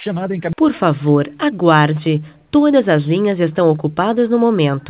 Por favor, aguarde. Todas as linhas estão ocupadas no momento.